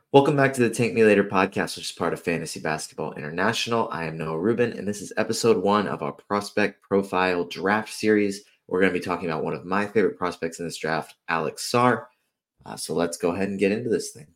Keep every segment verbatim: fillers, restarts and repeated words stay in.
Welcome back to the Tank Me Later podcast, which is part of Fantasy Basketball International. I am Noah Rubin, and this is episode one of our prospect profile draft series. We're going to be talking about one of my favorite prospects in this draft, Alex Sarr. Uh, so let's go ahead and get into this thing.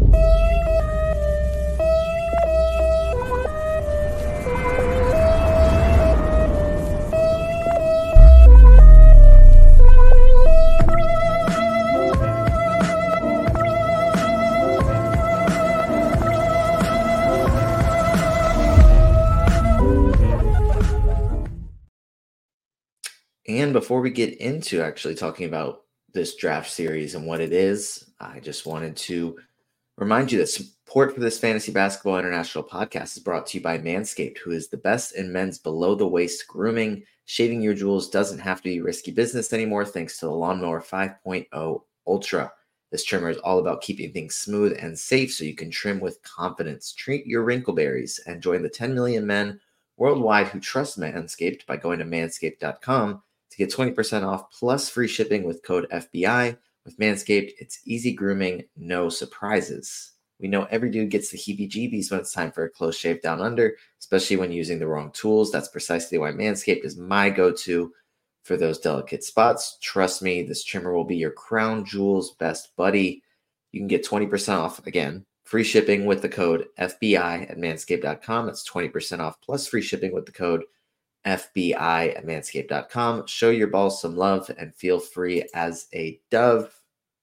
And before we get into actually talking about this draft series and what it is, I just wanted to remind you that support for this Fantasy Basketball International podcast is brought to you by Manscaped, who is the best in men's below-the-waist grooming. Shaving your jewels doesn't have to be risky business anymore thanks to the Lawnmower five point oh Ultra. This trimmer is all about keeping things smooth and safe so you can trim with confidence. Treat your wrinkleberries and join the ten million men worldwide who trust Manscaped by going to manscaped dot com to get twenty percent off plus free shipping with code F B I. With Manscaped, it's easy grooming, no surprises. We know every dude gets the heebie-jeebies when it's time for a close shave down under, especially when using the wrong tools. That's precisely why Manscaped is my go-to for those delicate spots. Trust me, this trimmer will be your crown jewel's best buddy. You can get twenty percent off, again, free shipping with the code F B I at manscaped dot com. That's twenty percent off plus free shipping with the code F B I at manscaped dot com. Show your balls some love and feel free as a dove.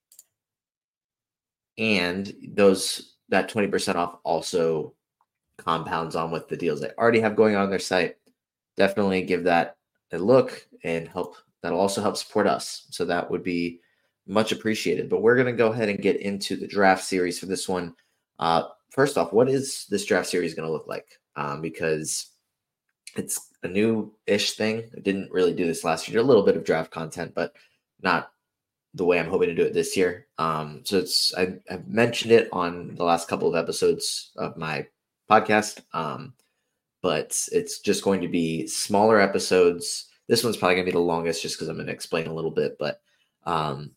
And those that twenty percent off also compounds on with the deals they already have going on their site. Definitely give that a look and help. That'll also help support us. So that would be much appreciated. But we're going to go ahead and get into the draft series for this one. Uh, first off, what is this draft series going to look like? Um, because it's a new-ish thing. I didn't really do this last year. Did a little bit of draft content, but not the way I'm hoping to do it this year. Um, so it's I, I've mentioned it on the last couple of episodes of my podcast, um, but it's just going to be smaller episodes. This one's probably going to be the longest just because I'm going to explain a little bit, but um,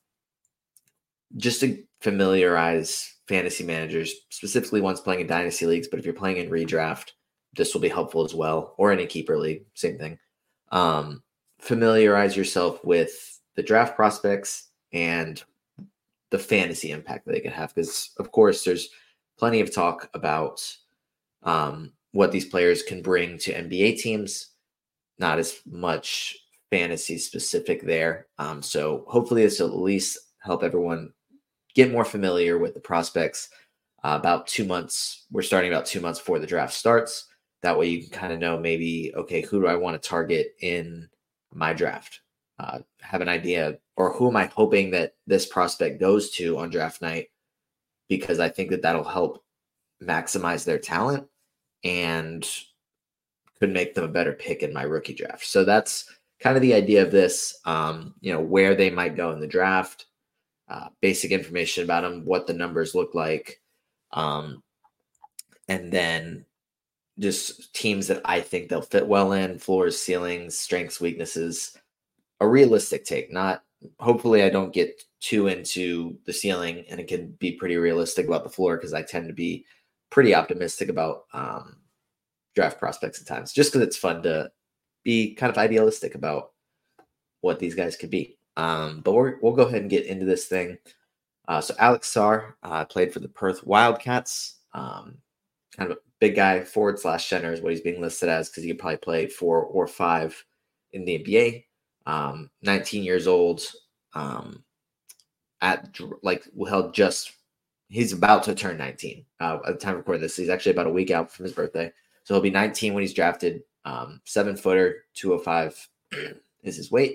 just to familiarize fantasy managers, specifically ones playing in dynasty leagues, but if you're playing in redraft, this will be helpful as well, or any keeper league, same thing. Um, familiarize yourself with the draft prospects and the fantasy impact that they can have. Because, of course, there's plenty of talk about um, what these players can bring to N B A teams. Not as much fantasy specific there. Um, so hopefully this will at least help everyone get more familiar with the prospects. Uh, about two months, we're starting about two months before the draft starts. That way you can kind of know maybe, okay, who do I want to target in my draft? Uh, have an idea, or who am I hoping that this prospect goes to on draft night? Because I think that that'll help maximize their talent and could make them a better pick in my rookie draft. So that's kind of the idea of this, um, you know, where they might go in the draft, uh, basic information about them, what the numbers look like, um, and then just teams that I think they'll fit well in, floors, ceilings, strengths, weaknesses, a realistic take. Not, hopefully I don't get too into the ceiling and it can be pretty realistic about the floor, because I tend to be pretty optimistic about um, draft prospects at times, just because it's fun to be kind of idealistic about what these guys could be. Um, but we're, we'll go ahead and get into this thing. Uh, so Alex Sarr uh, played for the Perth Wildcats, um, kind of a big guy, forward slash center is what he's being listed as, because he could probably play four or five in the N B A. Um, nineteen years old, um, at like held just, he's about to turn nineteen uh, at the time of recording this. He's actually about a week out from his birthday. So he'll be nineteen when he's drafted. Um, seven footer, two oh five is his weight.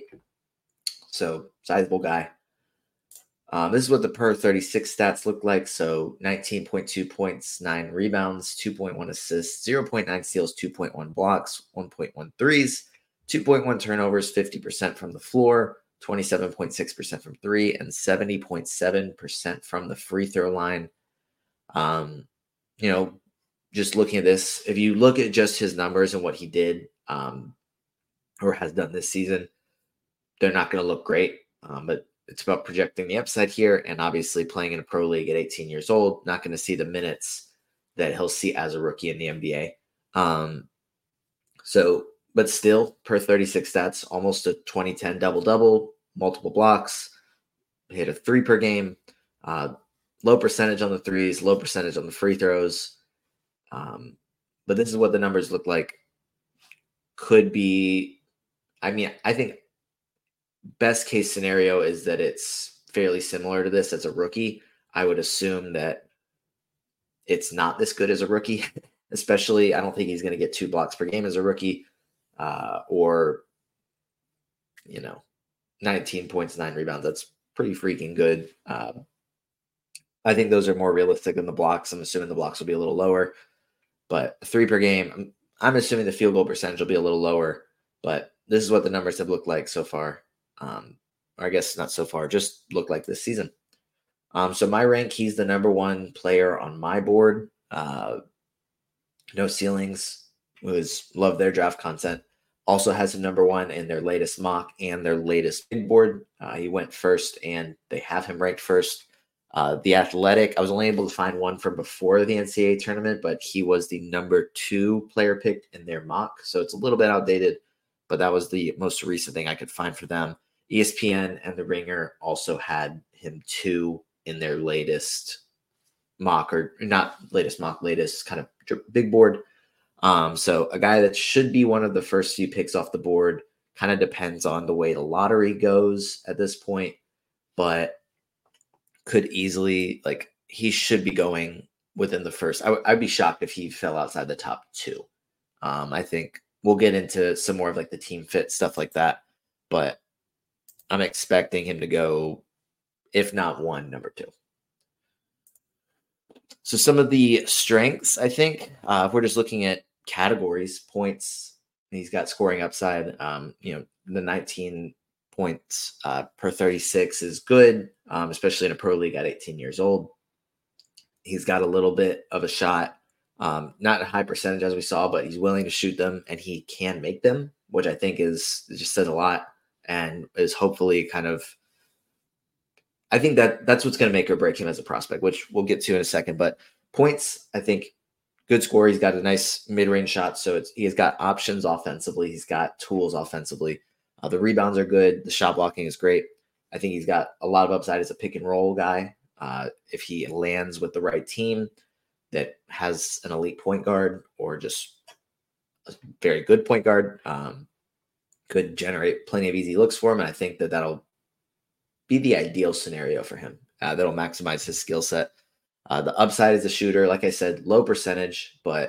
So sizable guy. Um, this is what the per thirty-six stats look like. So nineteen point two points, nine rebounds, two point one assists, zero point nine steals, two point one blocks, one point one threes, two point one turnovers, fifty percent from the floor, twenty-seven point six percent from three, and seventy point seven percent from the free throw line. Um, you know, just looking at this, if you look at just his numbers and what he did um, or has done this season, they're not going to look great. Um, but it's about projecting the upside here, and obviously playing in a pro league at eighteen years old, not going to see the minutes that he'll see as a rookie in the N B A. Um, so, but still, per thirty-six stats, almost a twenty ten double-double, multiple blocks, hit a three per game, uh, low percentage on the threes, low percentage on the free throws. Um, but this is what the numbers look like. Could be, I mean, I think best case scenario is that it's fairly similar to this as a rookie. I would assume that it's not this good as a rookie, especially I don't think he's going to get two blocks per game as a rookie, uh, or, you know, nineteen points, nine rebounds. That's pretty freaking good. Um, I think those are more realistic than the blocks. I'm assuming the blocks will be a little lower, but three per game, I'm, I'm assuming the field goal percentage will be a little lower, but this is what the numbers have looked like so far. Um, or I guess not so far, just look like this season. Um, so my rank, he's the number one player on my board. Uh, no ceilings, was love their draft content. Also has a number one in their latest mock and their latest big board. Uh, he went first, and they have him ranked first. Uh, the Athletic, I was only able to find one from before the N C double A tournament, but he was the number two player picked in their mock. So it's a little bit outdated, but that was the most recent thing I could find for them. E S P N and The Ringer also had him two in their latest mock, or not latest mock, latest kind of big board. Um, so a guy that should be one of the first few picks off the board. Kind of depends on the way the lottery goes at this point, but could easily, like, he should be going within the first. I w- I'd be shocked if he fell outside the top two. Um, I think we'll get into some more of like the team fit stuff like that, but I'm expecting him to go, if not one, number two. So some of the strengths, I think, uh, if we're just looking at categories, points, he's got scoring upside. Um, you know, the nineteen points uh, per thirty-six is good, um, especially in a pro league at eighteen years old. He's got a little bit of a shot, um, not a high percentage as we saw, but he's willing to shoot them and he can make them, which I think is just says a lot and is hopefully kind of, I think that that's what's going to make or break him as a prospect, which we'll get to in a second. But points, I think, good score. He's got a nice mid-range shot, so it's, he has got options offensively. He's got tools offensively. Uh, the rebounds are good. The shot blocking is great. I think he's got a lot of upside as a pick and roll guy. Uh, if he lands with the right team that has an elite point guard or just a very good point guard, um, could generate plenty of easy looks for him. And I think that that'll be the ideal scenario for him. Uh, that'll maximize his skill set. Uh, the upside is a shooter. Like I said, low percentage, but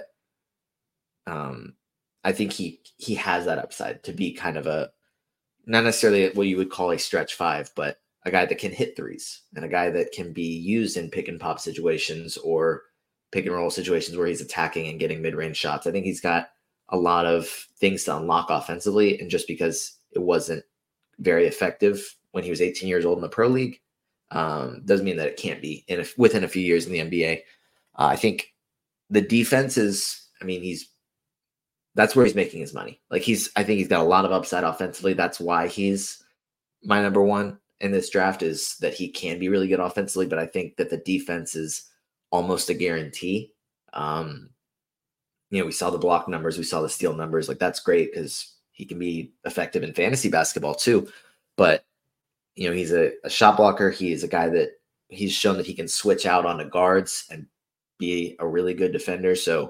um, I think he he has that upside to be kind of a, not necessarily what you would call a stretch five, but a guy that can hit threes and a guy that can be used in pick and pop situations or pick and roll situations where he's attacking and getting mid-range shots. I think he's got a lot of things to unlock offensively, and just because it wasn't very effective when he was eighteen years old in the pro league, um, doesn't mean that it can't be in a, within a few years in the N B A. Uh, I think the defense is, I mean, he's, that's where he's making his money. Like he's, I think he's got a lot of upside offensively. That's why he's my number one in this draft, is that he can be really good offensively, but I think that the defense is almost a guarantee. Um, you know, we saw the block numbers, we saw the steal numbers. Like that's great because he can be effective in fantasy basketball too. But you know, he's a, a shot blocker. He is a guy that he's shown that he can switch out onto guards and be a really good defender. So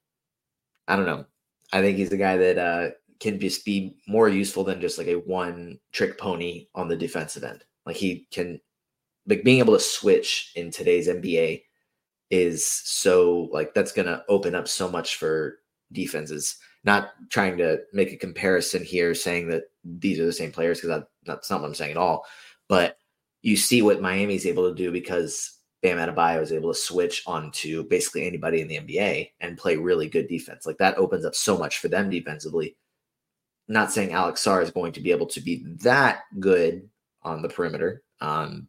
I don't know. I think he's a guy that uh, can just be more useful than just like a one trick pony on the defensive end. Like he can, like being able to switch in today's N B A is so like, that's going to open up so much for defenses. Not trying to make a comparison here saying that these are the same players, because that, that's not what I'm saying at all. But you see what Miami's able to do because Bam Adebayo is able to switch onto basically anybody in the N B A and play really good defense. Like that opens up so much for them defensively. Not saying Alex Sarr is going to be able to be that good on the perimeter, um,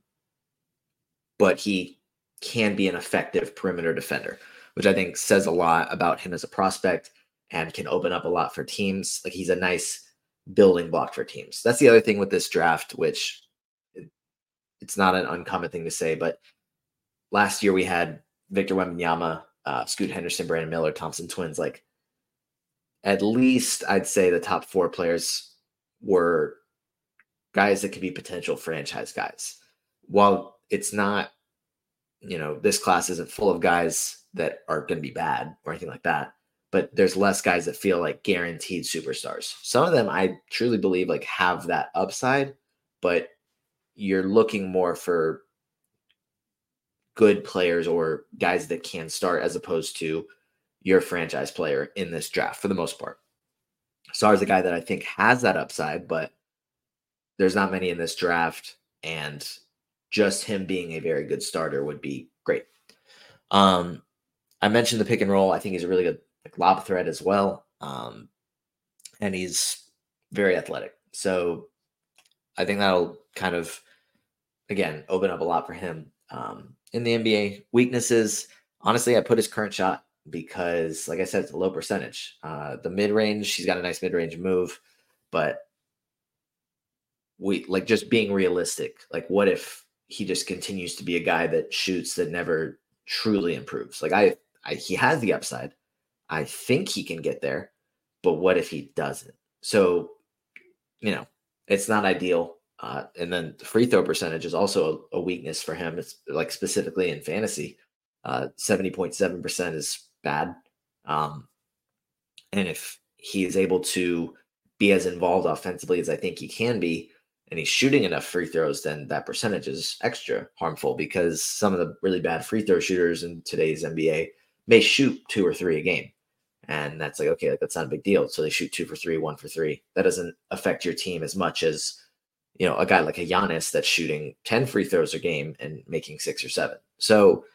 but he can be an effective perimeter defender, which I think says a lot about him as a prospect and can open up a lot for teams. Like he's a nice building block for teams. That's the other thing with this draft, which it's not an uncommon thing to say, but last year we had Victor Wembanyama, uh, Scoot Henderson, Brandon Miller, Thompson twins. Like, at least I'd say the top four players were guys that could be potential franchise guys. While it's not, you know, this class isn't full of guys that are going to be bad or anything like that, but there's less guys that feel like guaranteed superstars. Some of them I truly believe like have that upside, but you're looking more for good players or guys that can start as opposed to your franchise player in this draft for the most part. Sarr's a guy that I think has that upside, but there's not many in this draft, and just him being a very good starter would be great. Um, I mentioned the pick and roll. I think he's a really good like, lob threat as well, um, and he's very athletic. So I think that'll kind of, again, open up a lot for him um, in the N B A. Weaknesses, honestly, I put his current shot because, like I said, it's a low percentage. Uh, the mid-range, he's got a nice mid-range move, but we like just being realistic. Like, what if he just continues to be a guy that shoots that never truly improves? Like, I, I he has the upside. I think he can get there, but what if he doesn't? So, you know, it's not ideal. Uh, and then the free throw percentage is also a, a weakness for him. It's like specifically in fantasy, uh, seventy point seven percent is bad. Um, and if he is able to be as involved offensively as I think he can be, and he's shooting enough free throws, then that percentage is extra harmful because some of the really bad free throw shooters in today's N B A may shoot two or three a game. And that's like, okay, like, that's not a big deal. So they shoot two for three, one for three. That doesn't affect your team as much as, you know, a guy like a Giannis that's shooting ten free throws a game and making six or seven. So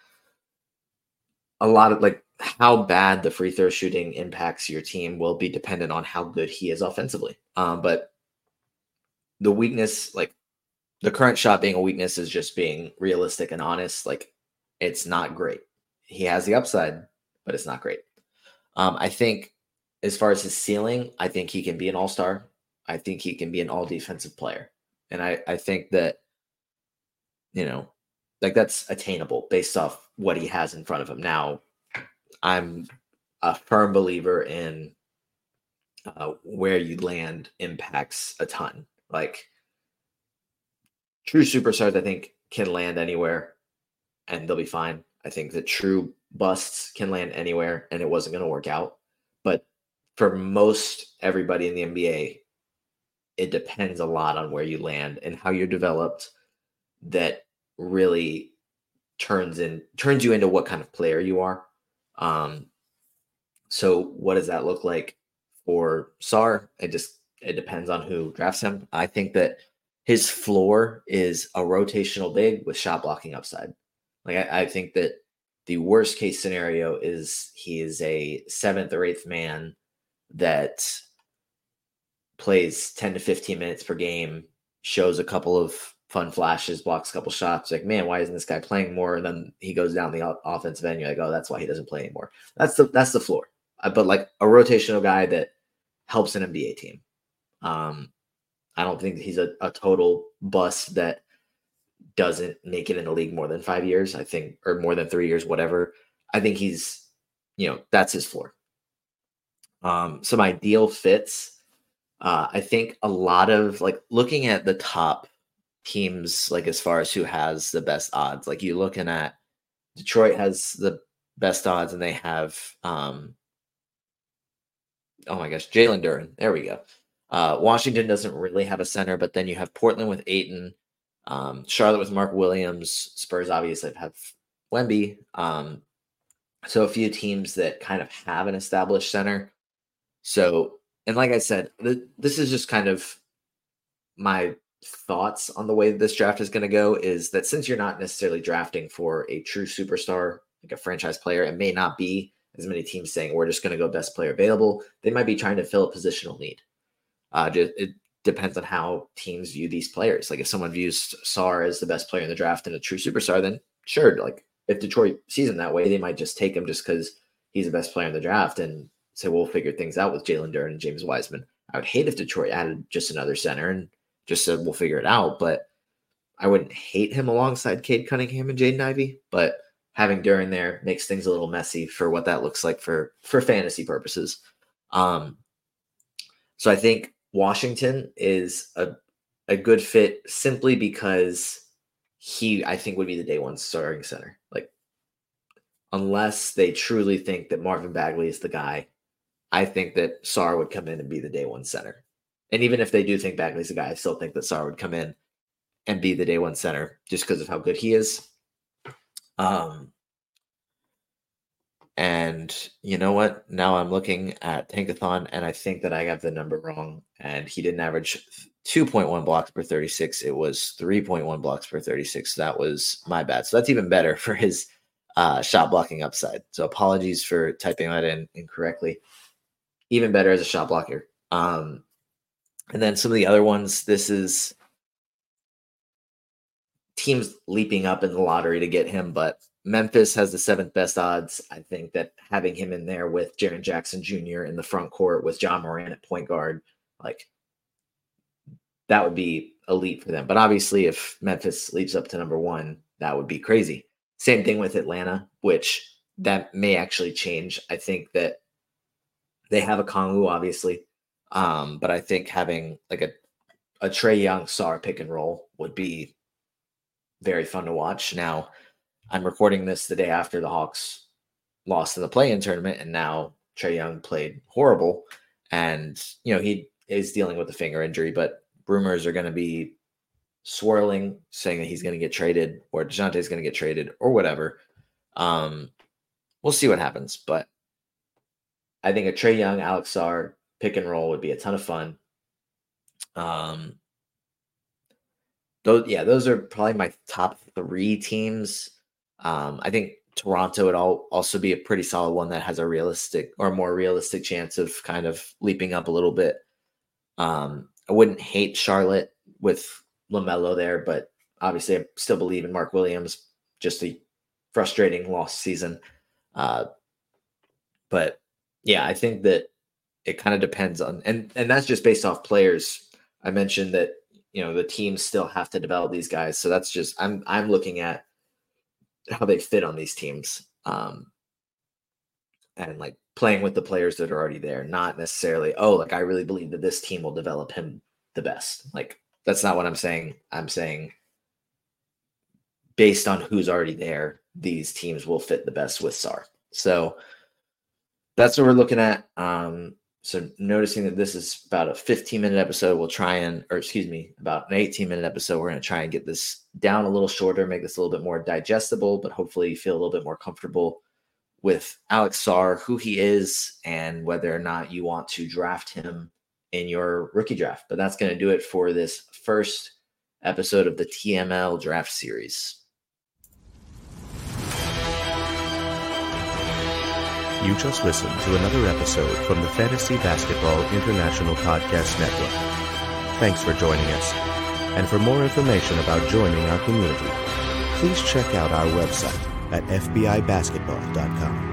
a lot of like how bad the free throw shooting impacts your team will be dependent on how good he is offensively. Um, but the weakness, like the current shot being a weakness, is just being realistic and honest. Like, it's not great. He has the upside, but it's not great. Um, I think as far as his ceiling, I think he can be an all-star. I think he can be an all-defensive player. And I, I think that, you know, like that's attainable based off what he has in front of him. Now, I'm a firm believer in uh, where you land impacts a ton. Like, true superstars, I think, can land anywhere and they'll be fine. I think that true busts can land anywhere and it wasn't going to work out. But for most everybody in the N B A, it depends a lot on where you land and how you're developed. That really turns in turns you into what kind of player you are. Um, so what does that look like for Sarr? It just it depends on who drafts him. I think that his floor is a rotational big with shot blocking upside. Like I, I think that the worst case scenario is he is a seventh or eighth man that plays ten to fifteen minutes per game, shows a couple of fun flashes, blocks a couple shots. Like, man, why isn't this guy playing more? And then he goes down the offensive end. You're like, oh, that's why he doesn't play anymore. That's the that's the floor. Uh, but like a rotational guy that helps an N B A team. Um, I don't think he's a, a total bust that doesn't make it in the league more than five years. I think, or more than three years, whatever. I think he's, you know, that's his floor. Um, some ideal fits. Uh, I think a lot of like looking at the top teams, like as far as who has the best odds, like you're looking at Detroit has the best odds and they have, um, oh my gosh, Jalen Duren. There we go. Uh, Washington doesn't really have a center, but then you have Portland with Ayton, um, Charlotte with Mark Williams, Spurs obviously have Wemby. Um, so a few teams that kind of have an established center. So, and like I said, th- this is just kind of my thoughts on the way this draft is going to go, is that since you're not necessarily drafting for a true superstar, like a franchise player, it may not be as many teams saying we're just going to go best player available. They might be trying to fill a positional need. Uh, just, it depends on how teams view these players. Like if someone views Sarr as the best player in the draft and a true superstar, then sure. Like if Detroit sees him that way, they might just take him just because he's the best player in the draft and say, we'll figure things out with Jalen Duren and James Wiseman. I would hate if Detroit added just another center and just said, we'll figure it out. But I wouldn't hate him alongside Cade Cunningham and Jaden Ivey, but having Duren there makes things a little messy for what that looks like for, for fantasy purposes. Um, so I think Washington is a, a good fit simply because he, I think, would be the day one starting center. Like, unless they truly think that Marvin Bagley is the guy, I think that Sarr would come in and be the day one center. And even if they do think Bagley's the guy, I still think that Sarr would come in and be the day one center just because of how good he is. Um, and you know what? Now I'm looking at Tankathon, and I think that I got the number wrong. And he didn't average two point one blocks per thirty-six. It was three point one blocks per thirty-six. That was my bad. So that's even better for his uh, shot blocking upside. So apologies for typing that in incorrectly. Even better as a shot blocker. Um, and then some of the other ones, this is teams leaping up in the lottery to get him, but Memphis has the seventh best odds. I think that having him in there with Jaren Jackson Junior in the front court with John Moran at point guard, like that would be elite for them. But obviously if Memphis leaps up to number one, that would be crazy. Same thing with Atlanta, which that may actually change. I think that they have a Kongwu, obviously. Um, but I think having like a, a Trae Young Sarr pick and roll would be very fun to watch. Now, I'm recording this the day after the Hawks lost in the play-in tournament, and now Trae Young played horrible. And, you know, he is dealing with a finger injury, but rumors are going to be swirling, saying that he's going to get traded or DeJounte is going to get traded or whatever. Um, we'll see what happens. But I think a Trae Young, Alex Sarr pick and roll would be a ton of fun. Um, those, yeah, those are probably my top three teams. Um, I think Toronto would all also be a pretty solid one that has a realistic or more realistic chance of kind of leaping up a little bit. Um, I wouldn't hate Charlotte with LaMelo there, but obviously I still believe in Mark Williams. Just a frustrating lost season. Uh, but yeah, I think that it kind of depends on, and, and that's just based off players. I mentioned that, you know, the teams still have to develop these guys. So that's just, I'm, I'm looking at how they fit on these teams. Um, and like playing with the players that are already there, not necessarily, oh, like I really believe that this team will develop him the best. Like, that's not what I'm saying. I'm saying based on who's already there, these teams will fit the best with Sarr. So that's what we're looking at. Um, so noticing that this is about a fifteen minute episode, we'll try and, or excuse me, about an eighteen minute episode. We're going to try and get this down a little shorter, make this a little bit more digestible, but hopefully you feel a little bit more comfortable with Alex Sarr, who he is, and whether or not you want to draft him in your rookie draft. But that's going to do it for this first episode of the T M L draft series. You just listened to another episode from the Fantasy Basketball International Podcast Network. Thanks for joining us. And for more information about joining our community, please check out our website at f b i basketball dot com.